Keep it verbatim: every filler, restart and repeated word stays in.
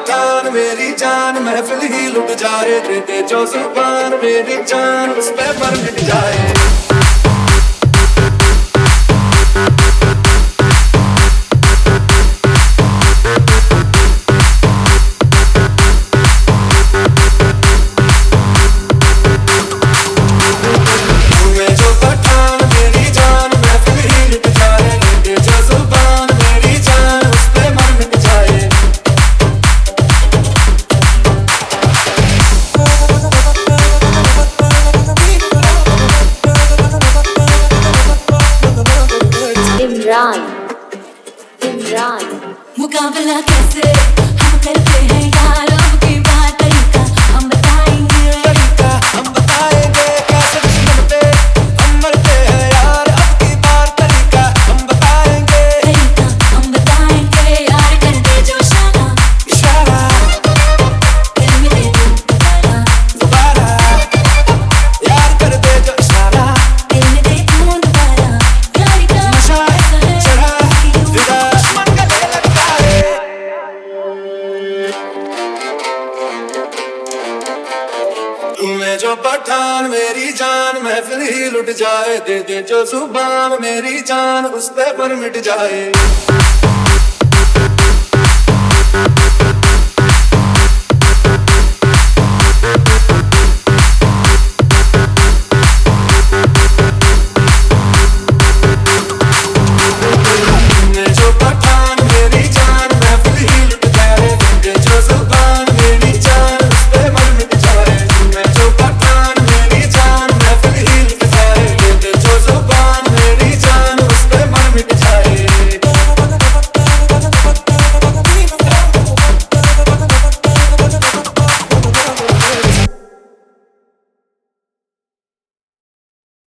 पठान मेरी जान महफिल ही लुट जाए, दे दे जो जुबान मेरी जान उस पे पर मिट जाए। इमरान इमरान मुकाबला कैसे हम करते हैं यार, अब की बात तरीका हम बताएंगे, तरीका हम बताएंगे कैसे दुश्मन पे हम मरते हैं यार, अब की बार तरीका हम बताएंगे, तरीका हम बताएंगे यार। कर दे जो इशारा इशारा दिल में दे दो दोबारा दोबारा, यार कर दे जो इशारा दिल में दे दो दोबारा। यार का नशा ऐसा है चढ़ा कि यूं दिला दुश्मन गले लगता है। तुम्हें जो पठान मेरी जान महफिल ही लुट जाए, दे दे जो जुबान मेरी जान उस पे पर मिट जाए।